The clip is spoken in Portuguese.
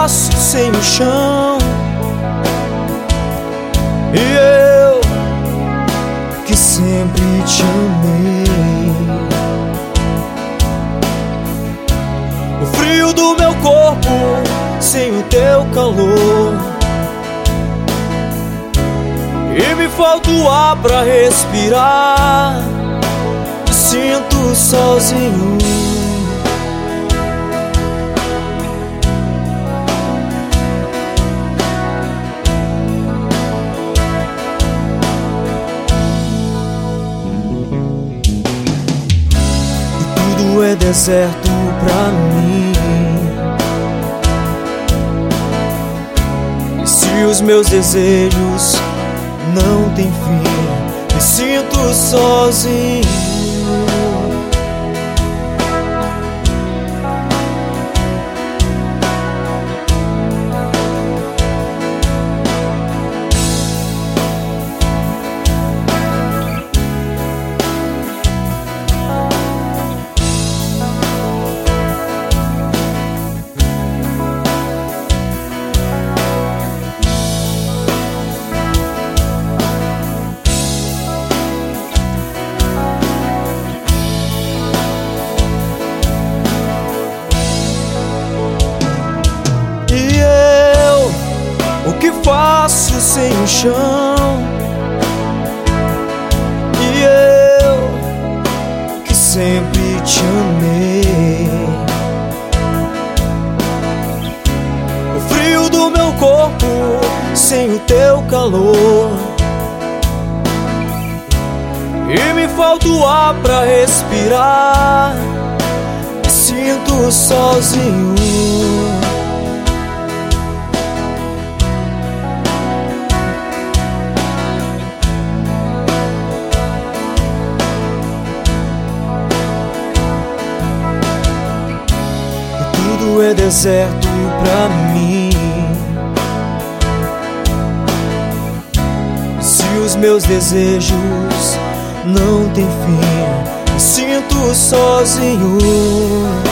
faço sem o chão? E eu que sempre te amei. O frio do meu corpo sem o teu calor, e me falta o ar pra respirar. Me sinto sozinho. E tudo é deserto pra mim. E se os meus desejos não tem fim, me sinto sozinho. O que faço sem o chão? E eu que sempre te amei. O frio do meu corpo sem o teu calor, e me falta o ar pra respirar. Me sinto sozinho. Tudo é deserto pra mim. Se os meus desejos não têm fim, me sinto sozinho.